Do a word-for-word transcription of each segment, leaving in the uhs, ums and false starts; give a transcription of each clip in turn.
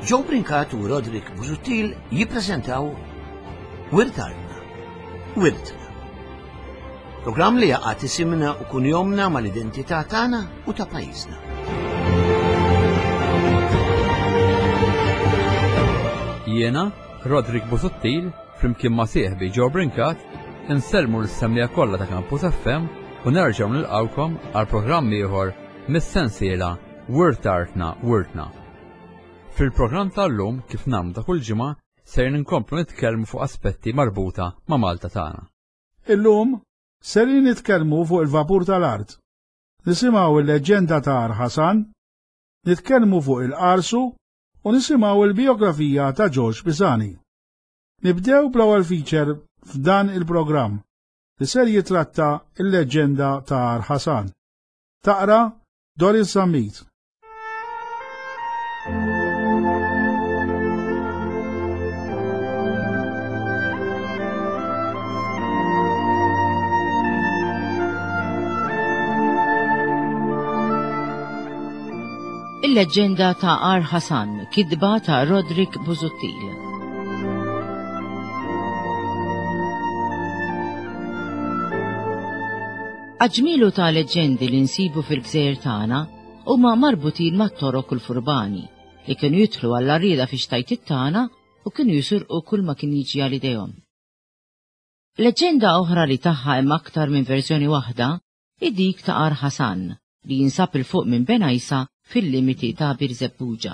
Joe Brinkat u Roderick Busuttil jippreżentaw Wirtarna, Wirtna. Programm li jaqgħat isimna u kun jomna mal-identità tagħna u ta' pajjiżna. Jiena, Roderick Busuttil, flimkien ma' sieħbi Joe Brinkat, inselmu l-semmija kollha ta' Campus F M u nerġgħu nilqawkom għal programm ieħor mis-sensiela Wirtarna, Wirtna. Fil-programm tal-lum kif nagħmlu ta' kull ġimgħa ser ninkomplu nitkellmu fuq aspetti marbuta ma' Malta tagħna. Illum ser nitkellmu fuq il-vapur tal-art. Nisimgħu il-leġenda ta' Ar Ħasan, nitkellmu fuq il-qarsu u nisimgħu il-biografija ta' George Pisani. Nibdew bl-ewwel feature f'dan il-programm li ser jitratta il-leġenda ta' Ar Ħasan. Taqra Doris Zammit. Il-leġenda ta' Ar Ħasan, kidba ta' Roderick Busuttil. Aġmilu ta' leġendi li nsibu fil-gżejjer tagħna huma marbutin mat-toroq u l-furbani li kienu jidħlu għall-arrieda fi xtajtit tagħna u kienu jisurqu kull ma kien jiġi għal idejhom. Leġenda oħra li tagħha hemm aktar minn verżjoni waħda hi dik ta' Ar Ħasan li jinsab il fuq minn Benajsa fil-limiti ta' Bir Zebbuġa.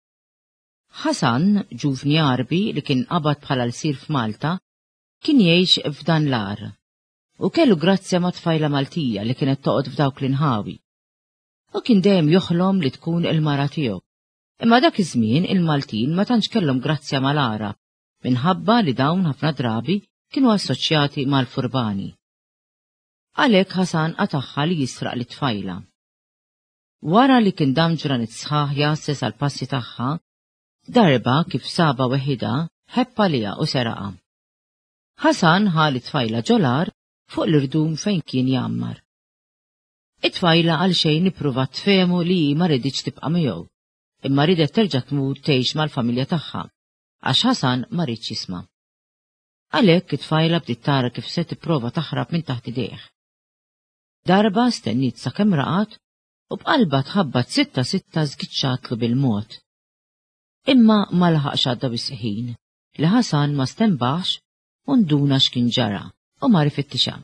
Ħasan, ġuvni Arbi li kien qabad bħala l-sir f'Malta, kien jgħix f'dan l-ar u kellu grazzja ma' tfajla Maltija li kienet toqgħod f'dawk l-inħawi. U kien dejjem joħlom li tkun il-mara tiegħu. Imma dak iż-żmien il-Maltin ma tantx kellhom grazzja mal-Arab minħabba li dawn ħafna drabi kienu assoċjati mal-furbani. Għalhekk Ħasan qataħħa li jisraq lit-tfajla. Wara li kien damġra nitsħaħ jasses għal passi tagħha, darba kif saba weħida ħebba liha u seraqa. Ħasan ħali tfajla ġolar fuq l-irdum fejn kien jammar. It-tfajla għal xejn ippruva tfehmu li ma rriditx tibqa' miegħu, imma ridet terġa' tmut tgħix mal-familja tagħha, għax Ħasan ma ridx jisma'. Għalhekk it-tfajla bdiet tara kif se tipprova taħrab minn taħt idejh. Darba stennit sakemm raqat u b'qalba tħabbat sitta sitta żgiċċatlu bil-mod. Imma ma laħaqx għadda bis-ħin li Ħasan ma stembax u nduna x'kien ġara u ma rifittixa.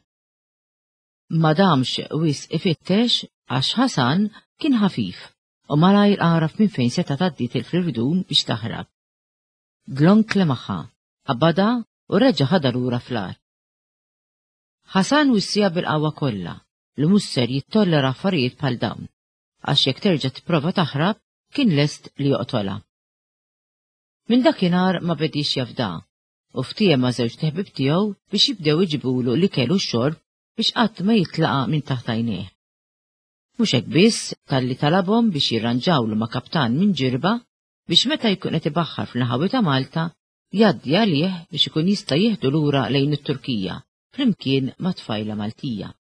Ma damx wis ifittex għax Ħasan kien ħafif u malajr għaraf minn fejn seta' tgħaddi fl-irdum biex taħrab. Dlonkle magħha, qabada u reġa' ħadha lura fl-ar. Ħasan wissija bil-qawwa kollha li musser jittollera affarijiet bħal dawn, għax jekk terġa' tipprova taħrab kien lest li joqtolha. Minn dakinhar ma bedix jafda u ftiem ma' żewġ teħbib tiegħu biex jibdew iġibulu li kellu x-xorb biex qatt ma jitlaqa minn taħt għajnejh. Mhux hekk biss talli talabhom biex jirranġawlu ma' kaptan minn ġirba biex meta jkun qed ibaħħar fl-naħawi ta' Malta jgħaddi għalih biex ikun jista' jieħdu lura lejn it-Turkija flimkien ma' tfajla Maltija.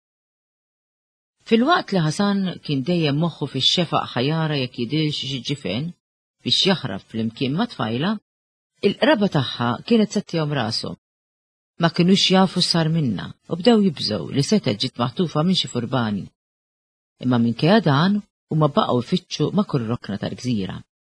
Fil-waqt li Ħasan kien dejjem moħħu fix-xefaq ħajara jekk jidhirx xi ġifen biex jaħrab flimkien ma' tfajla, il-qraba tagħha kienet settihom rasu. Ma kinux jafu s-sar minna u bdew jibżgħu li seta' ġiet maħtufa minn xi furbani. Imma minkejja dan huma baqgħu jfittxu ma' kull rokna tal-gżira.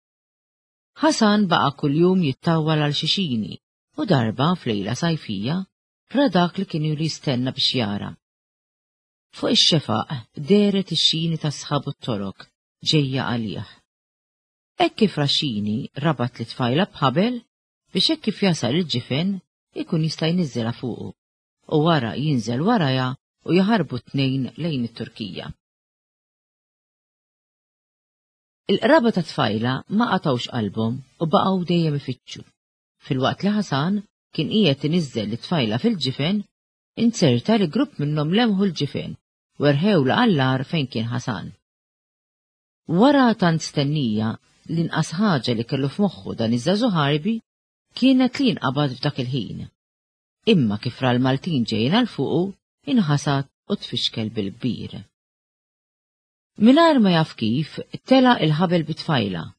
Ħasan baqa' kuljum jittawwal għal xixini u darba f'lejla sajfija ra dak li kienu li jistenna biex jara. Fuq ix-xefaq deret ix-xini ta' sħabu t-torok ġejja għalih. Hekk kif raxxini rabat li tfajla bħabel biex hekk kif jasal il-ġifen ikun jista' jniżżela fuqu u wara jinżel waraja u jaħarbu tnejn lejn it-Turkija. Il-qraba ta' tfajla ma qatawx qalbhom u baqgħu dejjem ifittxu. Fil-waqt li Ħasan kien qiegħed iniżżel it-tfajla fil-ġifen, inserta li grupp minnhom lemħu l-ġifen u rħewla għall-ar fejn kien Ħasan. Wara tant stennija l-inqas ħaġa li kellu f'moħħu dan iż-żagħżugħ Ħarbi kienet li jinqabad f'dak il-ħin. Imma kif ra l-Maltin ġejjin għal fuqu inħasat u tfixkel bil-kbir. Mingħajr ma jaf kif tela il-ħabel bit-tfajla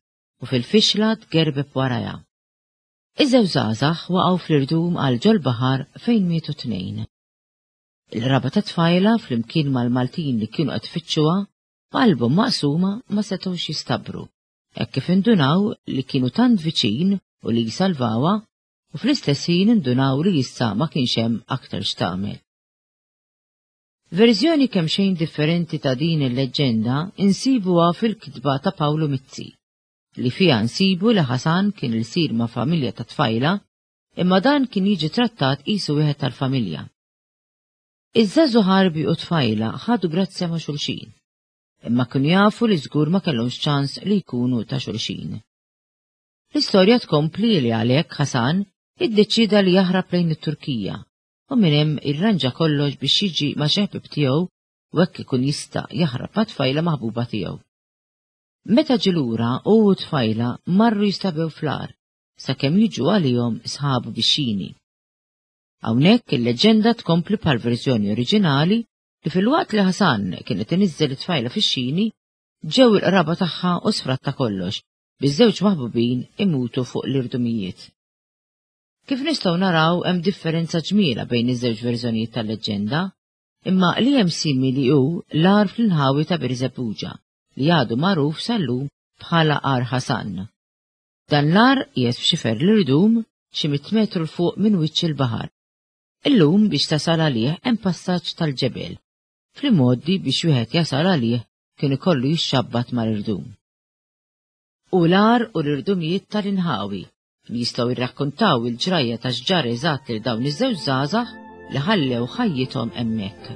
u fil-fixla tgerbeb waraja. Iż-żewġ żgħażagħ waqgħu fl-irdum għal ġol baħar fejn mietu tnejn. Il-raba ta' tfajla flimkien mal-Maltin li kienu qed ifittxuha b'qalbhom maqsuma ma setgħux jistabru, hekk kif indunaw li kienu tant viċin u li jsalvawha u fl-istess ħin indunaw li issa ma kienx hemm aktar x'tagħmel. Verżjoni kemm xejn differenti ta' din il-leġġenda insibuha fil-kitba ta' Pawlu Mizzi, li fiha nsibu li Ħasan kien il-sir ma' familja ta' tfajla, imma dan kien jiġi trattat qisu wieħed tal-familja. Iż-żagħżugħ ħarbi u tfajla ħadu grazzja ma' xulxin, imma kienu jafu li żgur ma kellhomx ċans li jkunu ta' xulxin. L-istorja tkompli li għalhekk Ħasan iddeċida li jaħrab lejn it-Turkija u minn hemm irranġa kollox biex jiġi ma' xeħbib tiegħu u hekk ikun jista' jaħrab ma' tfajla maħbuba tiegħu. Meta ġilura u tfajla marru jistabew fl-ar sakemm jiġu għalihom sħabu bixxini. Hawnhekk il-leġenda tkompli bħal verżjoni oriġinali li fil-waqt li Ħasan kienet inizzel it-tfajla fix-xini ġew il-qraba tagħha u sfratta kollox biż-żewġ maħbubin imutu fuq l-irdumijiet. Kif nistgħu naraw hemm differenza ġmiela bejn iż-żewġ verżjonijiet tal-leġenda, imma li hemm simili hu l-ar fl-inħawi ta' Birżebbuġa li għadu magħruf sal-lum bħala Ar Ħasan. Dan l-ar qiegħed f'xifer l-irdum xi mit metru l fuq minn wiċċ il-baħar. Illum biex tasal għalih hemm passaġġ tal-ġebel. Fl-modi biex wieħed jasal għalih kien ikollu jixxabbat mal-irdum. U l-ar u l-irdumijiet tal-inħawi li jistgħu jirrakkuntaw il-ġrajja ta' xġar eżatt li dawn iż-żewġ żgħażagħ li ħallew ħajjithom hemmhekk.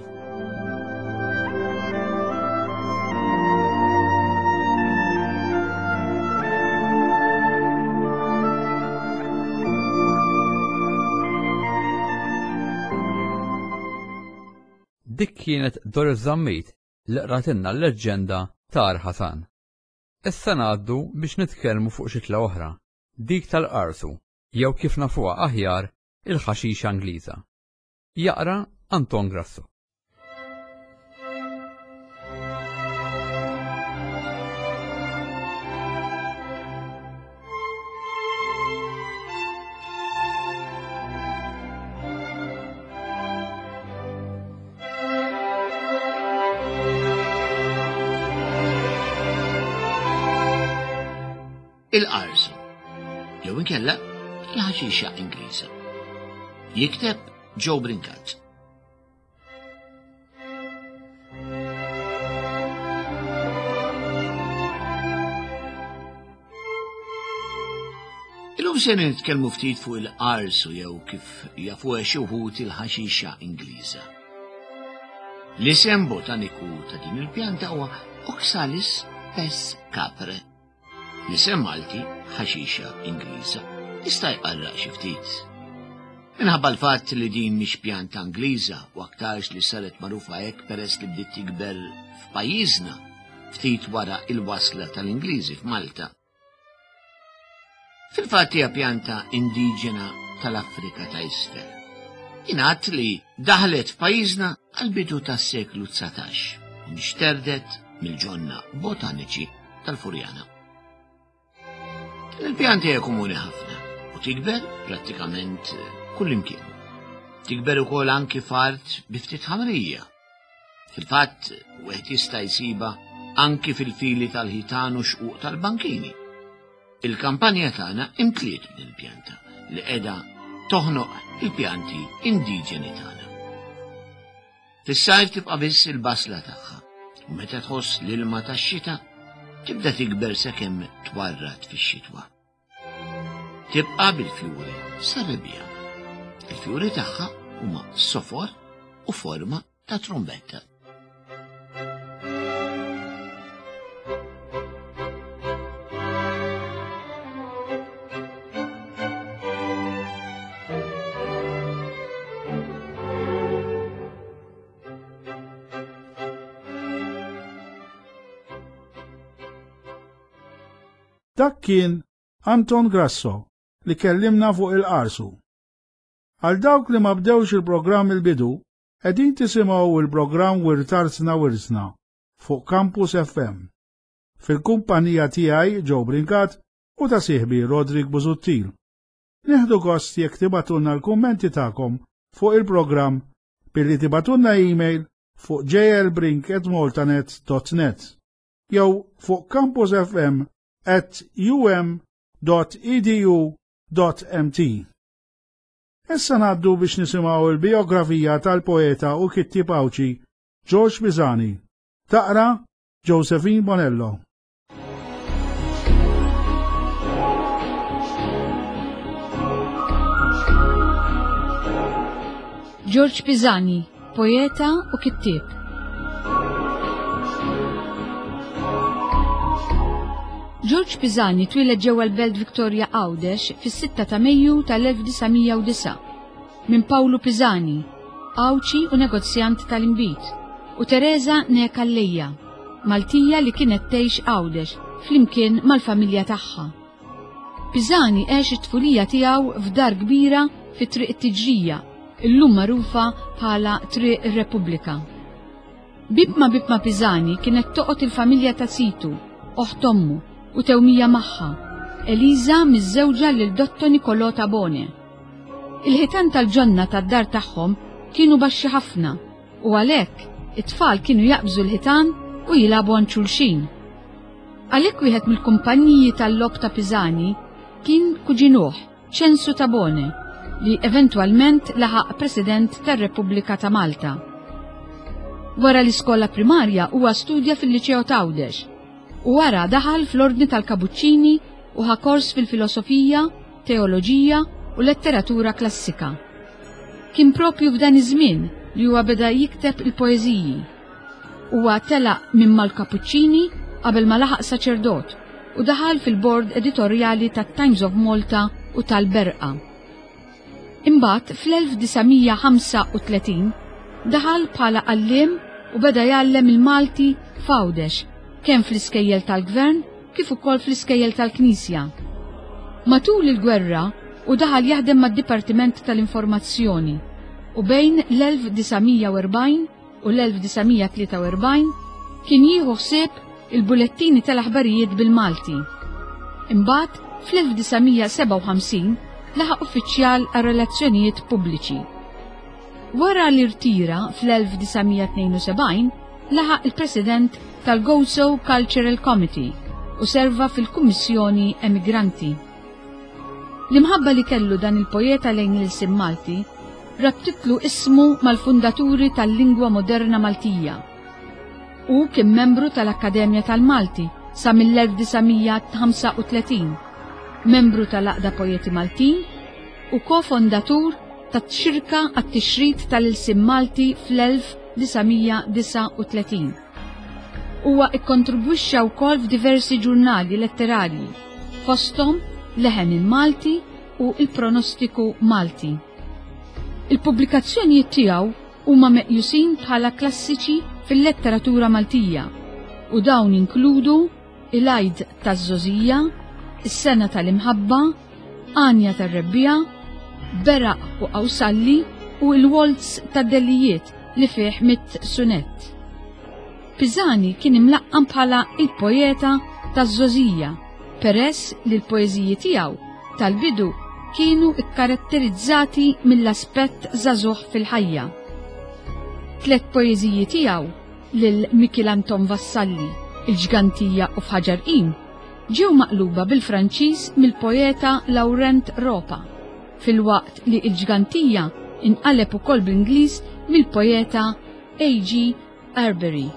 Dik kienet Dor Żammit li qratilna l-leġġenda ta' Ar Ħasan. Issa ngħaddu biex nitkellmu fuq xi tla oħra, dik tal-qarsu, jew kif nafuha aħjar il-ħaxixa Ingliża. Jaqra Anton Grasso. Il-qarsu, jew inkella il-ħaxixa Ingliża. Jikteb Joe Brinkat. Illum se nitkellmu ftit fuq il-qarsu jew kif jafuha xi wħud il-ħaxixa Ingliża. L-isem botaniku ta' din il-pjanta huwa Oxalis pes capre. L-isem Malti ħaxixa Ingliża jista' jqarraq xi ftit. Minħabba l-fatt li din mhix pjanta Ingliża u aktarx li saret magħrufa hekk peress li bdiet tikber f'pajjiżna ftit wara il-wasla tal-Ingliżi f'Malta. Fil-fatt hija pjanta indiġena tal-Afrika ta' isfel. Ingħad li daħlet f'pajjiżna għall-bidu tas-seklu tsatax u nixterdet mill-ġonna botaniċi tal-Furjana. Il-pjanti hija komuni ħafna u tikber prattikament kullimkien. Tikber ukoll anki f'art bi ftit ħamrija. Fil-fatt wieħed jista' jsiba anki fil-fili tal-ħitan u xquq tal-bankini. Il-kampanja tagħna imtliet din il-pjanta li qiegħda toħnoq il-pjanti indiġeni tagħna. Fis-sajf tibqa' biss il-basla tagħha u meta tħoss l-ilma tax-xita tibda tikber sakemm twarrat fix-xitwa. Tibqa' bil-fjuri sar-rebija. Il-fjuri tagħha huma sofor u forma ta' trombetta. Dak kien Anton Grasso li kellimna fuq il-qarsu. Għal dawk li ma bdewx il-programm il-bidu, qegħdin tisimgħu il-programm Wirtarsna Wirsna fuq Campus F M. Fil-kumpanija tiegħi Joe Brinkat u ta' sieħbi Rodrik Busuttil. Neħdu gost jekk tibatunna l-kummenti tagħkom fuq il-programm billi tibatunna e-mail fuq j l brink at maltanet dot net jew fuq campus f m at u m dot e d u dot m t. Issa ngħaddu biex nisimgħu l-biografija tal-poeta u kittib Awċi George Pisani. Taqra Josephine Bonello. George Pisani, poeta u kittib. George Pisani twiled ġewwa l-Belt Victoria Għawdex fis-sitta ta' Mejju tal-elf disajn u disa' minn Pawlu Pisani, Awċi u negozjant tal-imbit, u Teresa Nekalleja, Maltija li kienet tgħix Għawdex flimkien mal-familja tagħha. Pisani għex it-tfulija tiegħu f'dar kbira fit-Triq it-Tiġrija, illum magħrufa bħala Triq ir-Repubblika. Bibma Bibma Pisani kienet toqgħod il-familja ta' Situ, oħt ommu, u tewmija magħha, Eliza miż-żewġa lil Dotto Nicolò Tabone. Il-ħitan tal-ġonna tad-dar tagħhom kienu baxxi ħafna u għalhekk it-tfal kienu jaqbżu l-ħitan u jilagħbu għand xulxin. Għalhekk wieħed mill-kumpanniji tal-lob ta' Pisani kien kuġinuh Censu Tabone li eventwalment laħaq President tar-Repubblika ta' Malta. Wara l-iskola primarja huwa studja fil-Liċew ta' Għawdex u wara daħal fl-Ordni tal-Kabuċċini u ħa kors fil-filosofija, teoloġija u letteratura klassika. Kien propju f'dan iż-żmien li huwa beda jikteb il-poeżiji. Huwa telaq minn mal-Kapuċċini qabel ma laħaq saċerdot u daħal fil-bord editorjali tat-Times of Malta u tal-Berqa. Imbagħad fl-elf disajn ħamsa u tletin daħal bħala għalliem u beda jgħallem il-Malti f'Għawdex kemm fl-iskejjel tal-gvern kif ukoll fl-iskejjel tal-Knisja. Matul il-gwerra u daħal jaħdem mad-Dipartiment tal-Informazzjoni u bejn l-elf disajn u erbgħin u l-elf disajn tlieta u erbgħin kien jieħu ħsieb il-bulettini tal-aħbarijiet bil-Malti. Imbagħad fl-elf disajn seba' u ħamsin laħaq uffiċjal għar-relazzjonijiet pubbliċi. Wara li rtira fl-elf disajn tnejn u sebgħin laħaq il-President tal-Gozo Cultural Committee u serva fil-Kummissjoni Emigranti. L-imħabba li kellu dan il-poeta lejn l-isim Malti rabtitlu ismu mal-fundaturi tal-lingwa moderna Maltija u kien membru tal-Akkademja tal-Malti sa mill-elf disajn ħamsa u tletin, membru tal-Aqda Poeti Maltin u kofondatur tat-xirka għat-tixrid tal-isim Malti fl-elf disajn disa' u tletin. Huwa ikkontribwixxa wkoll f'diversi ġurnali letterarji, fosthom Leħen il-Malti u il-Pronostiku Malti. Il-pubblikazzjonijiet tiegħu huma meqjusin bħala klassiċi fil-letteratura Maltija u dawn inkludu Il-Għajd taż-Żożija, Is-Sena tal-Imħabba, Anja tar-Rebbija, Beraq u Awsalli u l-Waltz tad-Dellijiet li fih mit sunett. Pisani kien imlaqqam bħala il-poeta taż-Żożija peress li l-poeżiji tiegħu tal-bidu kienu ikkaratterizzati mill-aspett żagħżugħ fil-ħajja. Tliet poeżiji tiegħu lil Mikil Anton Vassalli, Il-Ġgantija u f'Ħaġarqin ġew maqluba bil-Franċiż mill-poeta Laurent Ropa, filwaqt li il-Ġgantija inqaleb ukoll bl-Ingliż mill-poeta A G Arbery.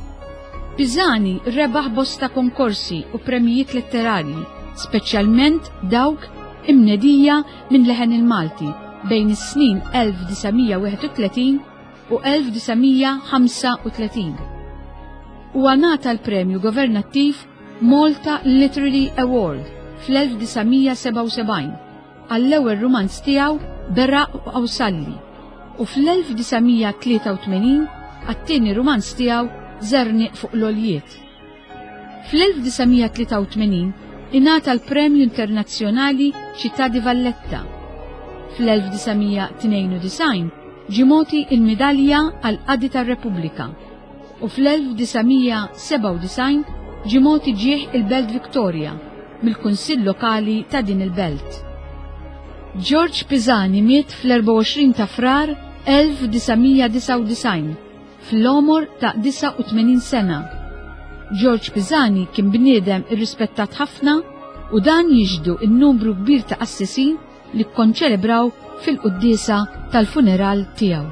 Pisani rebaħ bosta konkorsi u premijiet letterarji, speċjalment dawk imnedija minn Leħen il-Malti bejn is-snin elf disajn wieħed u tletin u elf disajn ħamsa u tletin. Huwa ngħata l-premju governattiv Malta Literary Award fl-elf disajn seba' u sebgħin għall-ewwel rumanz tiegħu Beraq u Awsalli u fl-elf disajn tlieta u tmenin għat-tieni rumanz tiegħu Żernieq fuq l-Oljiet. Fl-elf disajn tlieta u tmenin ingħata l-Premju Internazzjonali Città di Valletta. Fl-elf disajn tnejn u disajn ġimoti il-Midalja għal-Qadi tar-Repubblika u fl-elf disajn seba' u disajn ġimoti ġieħ il-Belt Victoria mill-Kunsill Lokali ta' din il-belt. George Pisani miet fl-erba' u għoxrin ta' frar elf disajnija disa' u disajn fl-omor ta' disa' u tmenin sena. George Pisani kien bniedem irrispettat ħafna u dan jiġdu in-numru kbir ta' assisin li kkonċelebraw fil-qudiesa tal-funeral tiegħu.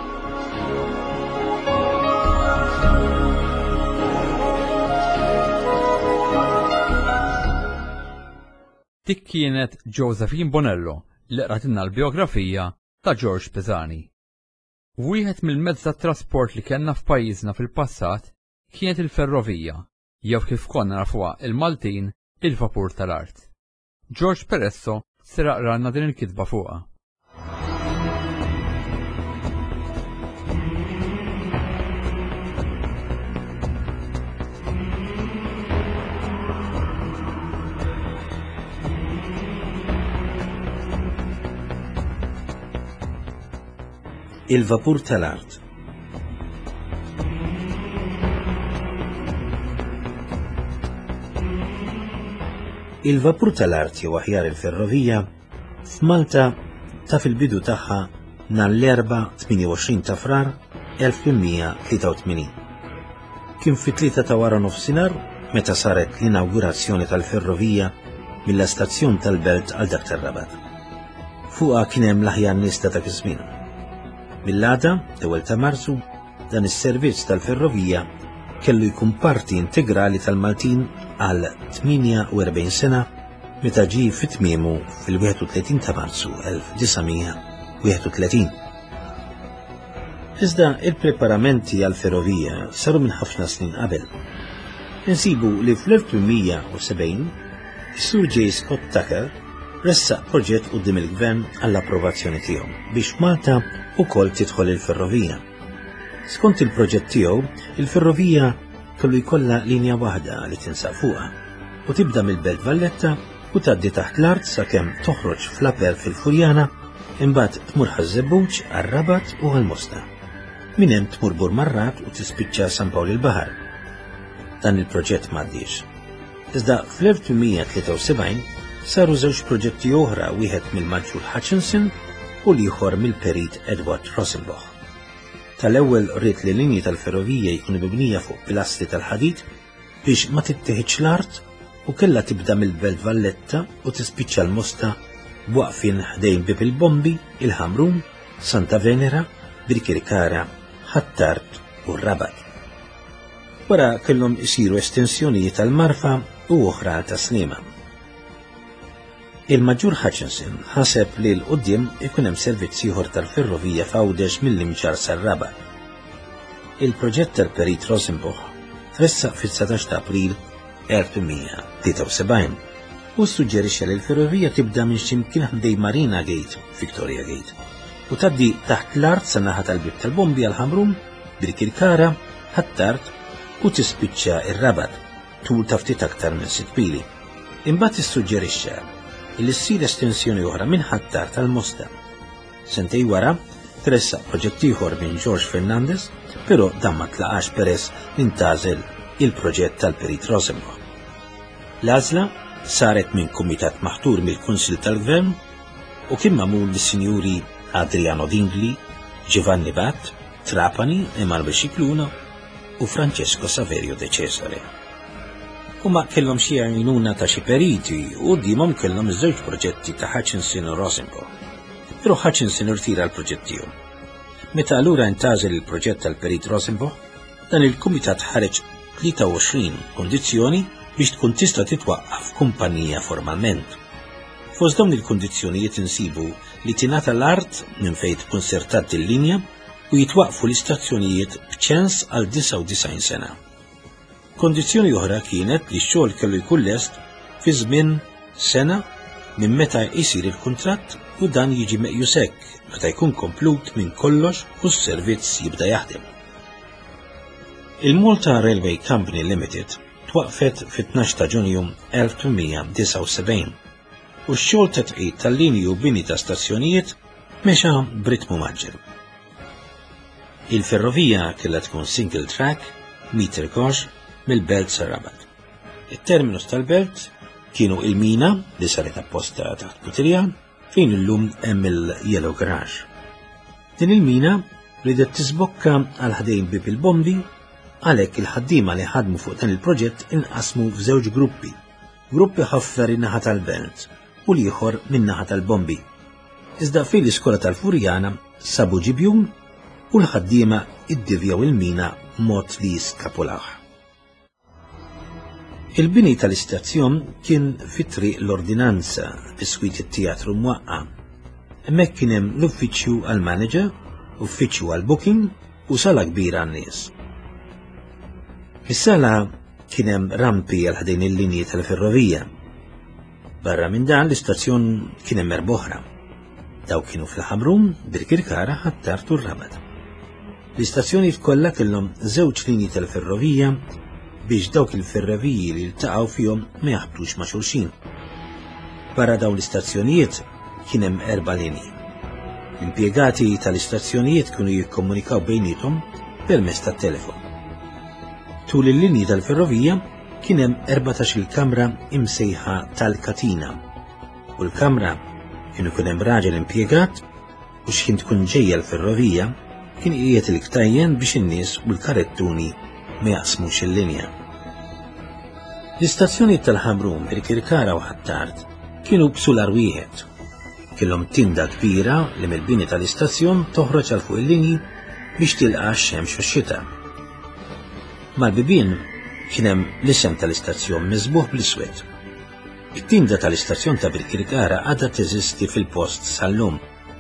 Dik kienet Josephine Bonello li qratilna l-biografija ta' George Pisani. Wieħed mill-mezz tat trasport li kellna f'pajjiżna fil-passat kienet il-ferrovija, jew kif konna nafuha il-Maltin il-vapur tal-art. George Peresso se raqralna din il-kitba fuqha. Il-vapur tal-art. Il-vapur tal-art jew aħjar il-ferrovija f'Malta ta' fil-bidu tagħha nhar l-erba' tminja u għoxrin ta' frar elf ottmija tlieta u tmenin. Kien fit-tlieta ta' wara nofsinhar meta saret l-inawgurazzjoni tal-ferrovija mill-istazzjon tal-Belt għal dak tar-Rabat. Fuqha kien hemm l-aħjar nies ta' dak iż-żmien. Mill-għada, l-ewwel ta' Marzu, dan is-servizz tal-ferrovija kellu jkun parti integrali tal-Maltin għal tminja u erbgħin sena meta ġie fit-tmiemu fil-wieħed u tletin ta' Marzu elf disajnija wieħed u tletin. Iżda il-preparamenti għall-ferrovija saru minn ħafna snin qabel. Insibu li fl-elf ottmija u sebgħin is-Sur J. Scott Tucker ressaq proġett quddiem il-Gvern għall-approvazzjoni tiegħu biex Malta wkoll tidħol il-ferrovija. Skont il-proġett tiegħu, il-ferrovija kellu jkollha linja waħda li tinsab fuqha u tibda mill-Belt Valletta u tgħaddi taħt l-art sakemm toħroġ fl-Aper fil-Furjana imbagħad tmur ħaż-Żebbuġ għar-Rabat u għall-Mosta. Minn hemm tmur Burmarrat u tispiċċa San Pawl il-Baħar. Dan il-proġett m'għaddiex. Iżda fl-elf ottmija tlieta u sebgħin saru żewġ proġetti oħra, wieħed mill-Maġġur Hutchinson u l-ieħor mill-Perit Edward Rosenbach. Tal-ewwel rrid li linji tal-ferrovija jkunu mibnija fuq pilastri tal-ħadid biex ma tittieħidx l-art u kellha tibda mill-Belt Valletta u tispiċċa l-Mosta b'waqfien ħdejn bib il-Bombi, il-Ħamrun, Santa Venera, Birkirkara, Ħattart u r-Rabat. Wara kellhom isiru estensjonijiet tal-Marfa u oħra ta' Sliema. Il-Maġġur Hutchinson ħaseb li l-qudiem ikun hemm servizz ieħor tal-ferrovija f'Għawdex mill-Imċar sar-Rabat. Il-proġett tal-Perit Rosenbach tressaq fil-satax ta' April elf ottmija tlieta u sebgħin u ssuġġerixxa li l-ferrovija tibda minn x'imkien ħdej Marina Gate, Victoria Gate, u tgħaddi taħt l-art sa naħa tal-Bib tal-Bombi għal Ħamrun, Birkirkara, Ħattart u tispiċċa ir-Rabat tul ta' ftit aktar minn sitt mili. Imbagħad issuġġerixxa illi ssir estensjoni oħra minn Ħattart tal-Mosta. Sentej wara tressaq proġett ieħor minn George Fernandez, però dan ma tlaqax peress li ntażel il-proġett tal-Perit Rosenbach. L-għażla saret minn kumitat maħtur mill-Kunsill tal-Gvern u kien magħmul mis-Sinjuri Adriano Dingli, Giovanni Batt, Trapani, Emanuele Scicluna u Francesco Saverio De Cesare. Huma kellhom xi għajnuna ta' xi periti u dimhom kellhom iż-żewġ proġetti ta' Hutchinson u Rosenbach. Però Hutchinson irtira l-proġett tiegħu. Meta allura intażel il-proġett tal-Perit Rosenbach, dan il-kumitat ħareġ tlieta u għoxrin kondizzjoni biex tkun tista' titwaqqaf kumpanija formalment. Fost dawn il-kondizzjonijiet insibu li tingħata l-art minn fejn tkun sertat il-linja u jitwaqqfu l-istazzjonijiet b'ċens għal disa' u disgħin sena. Kondizzjoni oħra kienet li x-xogħol kellu jkun lest fi żmien sena minn meta jsir il-kuntratt u dan jiġi meqjus hekk meta jkun komplut minn kollox u s-servizz jibda jaħdem. Il-Malta Railway Company Limited twaqfet fit-tnax ta' Ġunju elf ottmija disa' u sebgħin u x-xogħol ta' tqiet tal-linji u bini ta' stazzjonijiet mexa b'ritmu maġġel. Il-ferrovija kellha tkun single track, meter gauge, mill-Belt sa' Rabat. Il-terminus tal-Belt kienu il-mina li saret apposta taħt Putrija fejn illum hemm il-Yellow Garage. Din il-mina ridet tisbokka għal ħdejn bib il-bombi, għalhekk il-ħaddiema li ħadmu fuq dan il-proġett inqasmu f'żewġ gruppi. Gruppi ħaffer in-naħa tal-Belt u l-ieħor min-naħa tal-bombi. Iżda fejn l-iskola tal-Furjana sabu ġibjun u l-ħaddiema iddivjaw il-mina mod li jiskapulaħ. Il-bini tal-istazzjon kien fit-triq l-Ordinanza fis-swit it-Teatru Mwaqqa. Hemmhekk kien hemm l-uffiċċju għall-manager, uffiċċju għall-booking u sala kbira għan-nies. Fis-sala kien hemm rampi għal ħdejn il-linji tal-ferrovija. Barra minn dan l-istazzjon kien hemm erboħra. Daw kienu fl-Ħamrun, bil-Kirkara, Ħattar u r-Rabat. L-istazzjonijiet kollha kellhom żewġ linji tal-ferrovija biex dawk il-ferroviji li ltaqgħu fihom ma jaħbtux ma' xulxin. Barra dawn l-istazzjonijiet kien hemm erba' linji. L-impjegati tal-istazzjonijiet kienu jikkomunikaw bejniethom permezz tat-telefon. Tul il-linji tal-ferrovija kien hemm erbatax-il kamra imsejħa tal-katina u l-kamra kienu kien hemm raġel impjegat u x'kien tkun ġejja l-ferrovija kien qiegħed il-ktajjen biex in-nies u l-karettuni ma jaqsmux il-linja. L-istazzjoni tal-Ħamrun, il-Kirkara u Ħattart kienu b'sular wieħed. Kellhom tinda kbira li mill-bini tal-istazzjon toħroġ għal fuq il-linji biex tilqa' x-xemx fix-xita. Mal-bibien kien hemm l-isem tal-istazzjon miżbuħ bl-iswed. It-tinda tal-istazzjon ta' bil-Kirkara għadha teżisti fil-post sal-lum.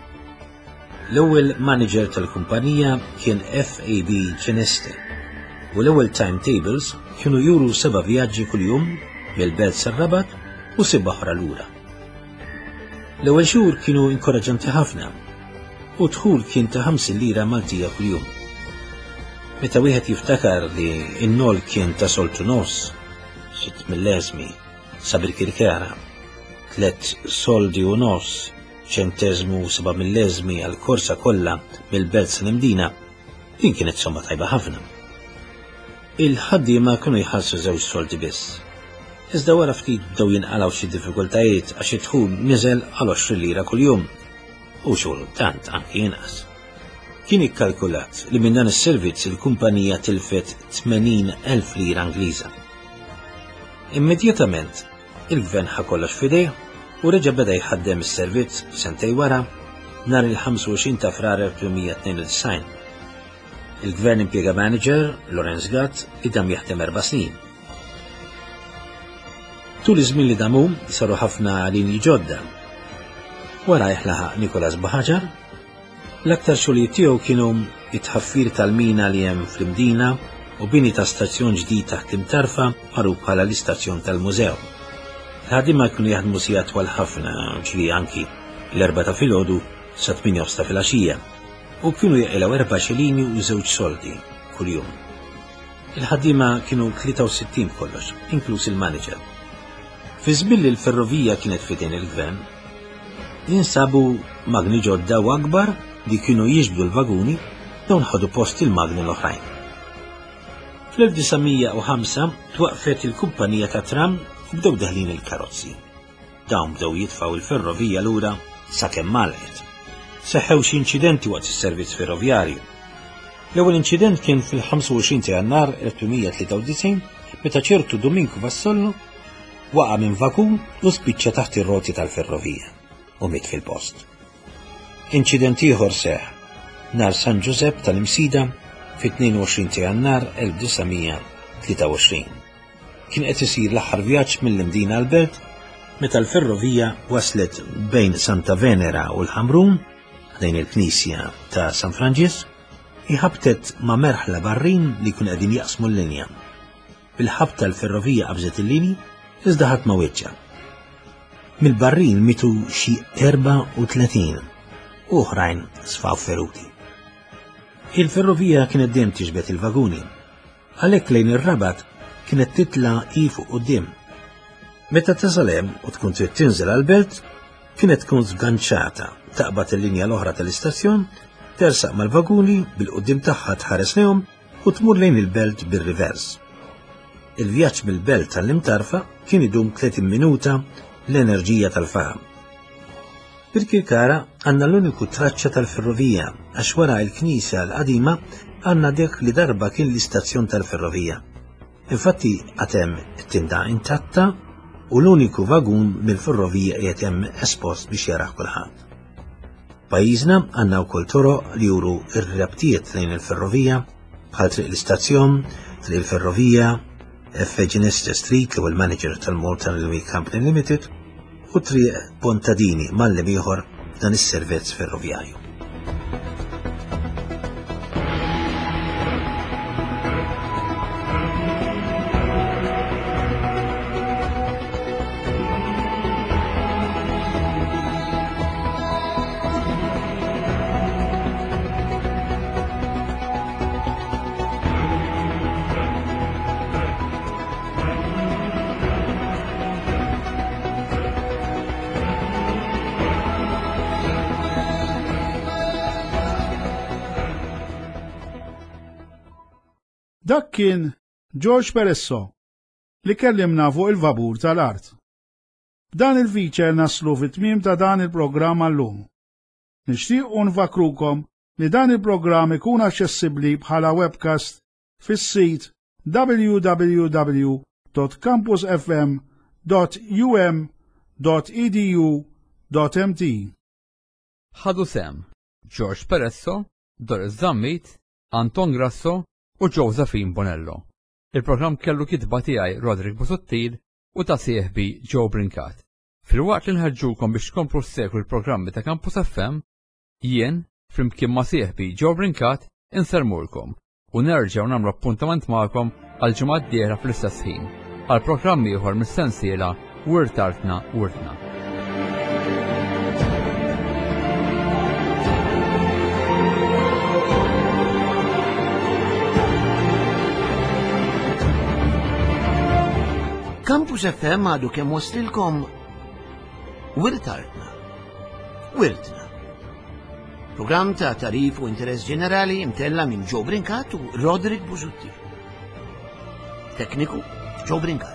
L-ewwel manager tal-kumpanija kien F A B Ġeneste u l-ewwel timetables kienu juru seba' vjaġġi kuljum mill-Belt sar-Rabat u seba' oħra lura. L-ewwel xhur kienu inkoraġġanti ħafna u dħul kien ta' ħamsin lira Maltija kuljum. Meta wieħed jiftakar li n-nol kien ta' soltu nofs, sitt milleżmi sa bil-Kirkara, tliet soldi u nofs, ċenteżmu u seba' milleżmi għal korsa kollha mill-Belt sal-Imdina, din kienet somma tajba ħafna. Il-ħaddiema kienu jħallsu żewġ soldi biss. Iżda wara ftit bdew jinqalgħu xi diffikultajiet għax id-dħul niżel għal għoxrin lira kuljum u xogħol tant anki inqas. Kien ikkalkulat li minn dan is-servizz il-kumpanija tilfet tmenin elf lira Ingliża. Immedjatament il-gvern ħa kollox f'idejh u reġa' beda jħaddem is-servizz sentej wara nhar il-ħamsa u għoxrin ta' frar elfmija tnejn u tisgħin. Il-gvern impjega manager, Lorenz Gatt, idam jaħdem erba' snin. Tul iż-żmien li damu saru ħafna linji ġodda. Wara jħlaħaq Nikolas Baħaġar, l-aktar xogħlijiet tiegħu kienu it-tħaffir tal-mina li hemm fl-Imdina u bini ta' stazzjon ġdid taħt imtarfa magħruf bħala l-istazzjon tal-mużew. Il-ħaddiema kienu jaħdmu sigħat twal ħafna, ġieli anki l-erba' ta' filgħodu sa tminja ta' filgħaxija. U kienu jaqilgħu erba' xilini u żewġ soldi kuljum. Il-ħaddiema kienu tlieta u sittin kollox, inkluż il-manager. Fi żmien li l-ferrovija kienet fidejn il-gvern, jinsabu magni ġodda u akbar li kienu jiġbdu l-vaguni dawn ħadu post il-magni l-oħrajn. fl-elf wieħed u ħamsa twaqfet il-kumpanija ta' tram u bdew daħlin il-karozzi. Dawn bdew jitfgħu il-ferrovija lura sakemm malqet. Seħħew xi inċidenti waqt is-servizz ferrovjarju. L-ewwel inċident kien fil-ħamsa u għoxrin ta' Jannar elf tminmija tlieta u tisgħin meta ċertu Domingos Vassollo waqa' minn vakun u spiċċa taħt ir-roti tal-ferrovija u miet fil-post. Inċident ieħor seħħ nhar San Giuseppe tal-Imsida fit-tnejn u għoxrin ta' Jannar elf tlieta tlieta u għoxrin. Kien qed isir l-aħħar vjaġġ mill-Imdina għall-Belt meta l-ferrovija waslet bejn Santa Venera u l-Ħamrun lejn il-Knisja ta' San Franġis, iħabtet ma' merħla barrin li kun qegħdin jaqsmu l-linja. Bil-ħabta l-ferrovija qabżet il-linji, iżda ħadd ma weġġa. Mill-barrin mitu xi erba' u tletin, u oħrajn sfaw feruti. Il-ferrovija kienet dejjem tiġbed il-vaguni, għalhekk lejn ir-Rabat kienet titla' i fuq quddiem. Meta tasal hemm u tkun trid tinżel għall-Belt, kienet tkun żganċata taqbad il-linja l-oħra tal-istazzjon, tersaq mal-vaguni bil-qudiem tagħha tħares lehom u tmur lejn il-Belt bir-rivers. Il-vjaġġ mill-belt tal-Imtarfa kien idum tletin minuta l-enerġija tal-faham. Bir-Kirkara għandna l-uniku traċċa tal-ferrovija għax wara l-Knisja l-qadima għandna dik li darba kien l-istazzjon tal-ferrovija. Infatti għatem it-tinda intatta u l-uniku vagun mill-ferrovija qiegħed hemm espost biex jaraħ kulħadd. Pajjiżna għandna wkoll toroq li juru r-rabtiet lejn il-ferrovija bħal triq l-istazzjon, triq il-ferrovija, F. Ginesta Street li huwa l-manager tal-Malta Railway Company Limited u triq Pontadini mallim ieħor dan is-servizz ferrovjarju. Dak kien George Peresso li kellimna fuq il-vapur tal-art. B'dan il-feature naslu fit-tmiem ta' dan il-programm għallum. Nixtiequ nfakrukom li dan il-programm ikun aċċessibbli bħala webcast fis-sit w w w dot campus f m dot u m dot e d u dot m t. Ħadu sem George Peresso, Doris Zammit, Anton Grasso u Josephine Bonello. Il-programm kellu kitba tiegħi Roderick Busuttil u ta' sieħbi Joe Brinkat. Fil-waqt li nħarġulkom biex tkomplu ssegwu l-programmi ta' Campus F M, jien, flimkien ma' sieħbi Joe Brinkat, insermulkom u nerġgħu nagħmlu appuntament magħkom għal ġimgħa d-dieħla fl-istess ħin għal programm ieħor mis-sensiela Wirt Artna Wirtna. Campus F M għadu kemm waslilkom Wirt Artna Wirtna. Programm ta' tarif u interess ġenerali imtella minn Joe Brinkat u Roderick Busuttil. Tekniku Joe Brinkat.